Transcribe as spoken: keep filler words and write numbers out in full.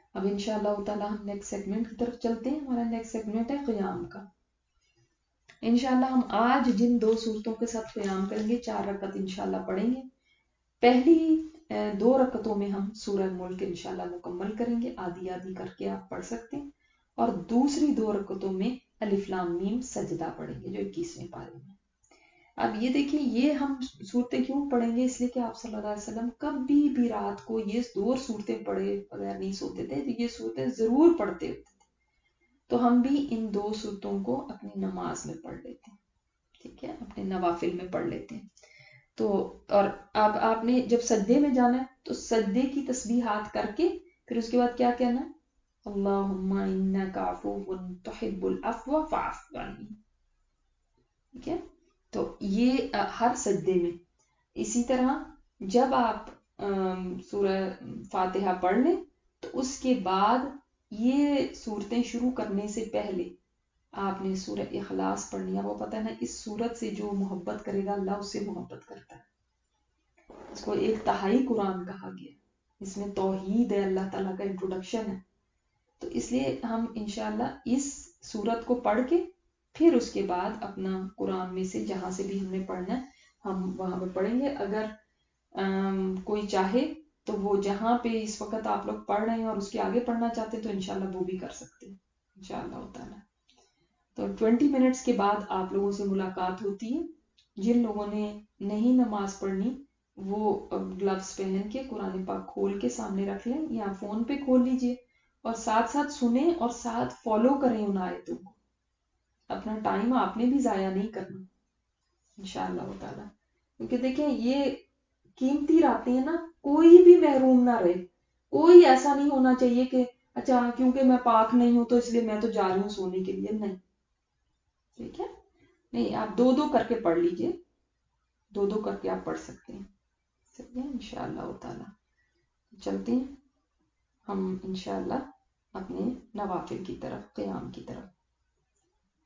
اب انشاءاللہ تعالی ہم نیکسٹ سیگمنٹ کی طرف چلتے ہیں. ہمارا نیکسٹ سیگمنٹ ہے قیام کا. انشاءاللہ ہم آج جن دو صورتوں کے ساتھ قیام کریں گے، چار رکعت انشاءاللہ پڑھیں گے. پہلی دو رکعتوں میں ہم سورہ ملک انشاءاللہ مکمل کریں گے، آدھی آدھی کر کے آپ پڑھ سکتے ہیں. اور دوسری دو رکعتوں میں الف لام میم سجدہ پڑھیں گے جو اکیسویں پارے میں. اب یہ دیکھیں یہ ہم صورتیں کیوں پڑھیں گے، اس لیے کہ آپ صلی اللہ علیہ وسلم کبھی بھی رات کو یہ دو صورتیں پڑھے بغیر نہیں سوتے تھے، تو یہ صورتیں ضرور پڑھتے ہوتے تھے. تو ہم بھی ان دو صورتوں کو اپنی نماز میں پڑھ لیتے ہیں، ٹھیک ہے، اپنے نوافل میں پڑھ لیتے ہیں. تو اور اب آپ نے جب سجدے میں جانا ہے تو سجدے کی تسبیحات کر کے پھر اس کے بعد کیا کہنا ہے، اللہم انک عفو تحب العفو فاعف عنی. ٹھیک ہے، تو یہ ہر سجدے میں. اسی طرح جب آپ سورہ فاتحہ پڑھ لیں تو اس کے بعد یہ صورتیں شروع کرنے سے پہلے آپ نے سورہ اخلاص پڑھنی ہے. وہ پتہ ہے نا، اس صورت سے جو محبت کرے گا اللہ اس سے محبت کرتا ہے. اس کو ایک تہائی قرآن کہا گیا، اس میں توحید ہے، اللہ تعالیٰ کا انٹروڈکشن ہے. تو اس لیے ہم انشاءاللہ اس صورت کو پڑھ کے پھر اس کے بعد اپنا قرآن میں سے جہاں سے بھی ہم نے پڑھنا ہے ہم وہاں پہ پڑھیں گے. اگر کوئی چاہے تو وہ جہاں پہ اس وقت آپ لوگ پڑھ رہے ہیں اور اس کے آگے پڑھنا چاہتے ہیں تو انشاءاللہ وہ بھی کر سکتے ہیں انشاءاللہ تعالی. تو ٹوینٹی منٹس کے بعد آپ لوگوں سے ملاقات ہوتی ہے. جن لوگوں نے نہیں نماز پڑھنی وہ گلوز پہن کے قرآن پاک کھول کے سامنے رکھ لیں یا فون پہ کھول لیجئے اور ساتھ ساتھ سنیں اور ساتھ فالو کریں ان آیتوں کو. اپنا ٹائم آپ نے بھی ضائع نہیں کرنا انشاءاللہ تعالی. کیونکہ دیکھیں یہ قیمتی راتیں ہیں نا، کوئی بھی محروم نہ رہے. کوئی ایسا نہیں ہونا چاہیے کہ اچھا کیونکہ میں پاک نہیں ہوں تو اس لیے میں تو جا رہی ہوں سونے کے لیے. نہیں، ٹھیک ہے، نہیں، آپ دو دو کر کے پڑھ لیجئے، دو دو کر کے آپ پڑھ سکتے ہیں. صحیح ہے انشاءاللہ تعالی. چلتے ہیں ہم انشاءاللہ اپنے نوافل کی طرف، قیام کی طرف.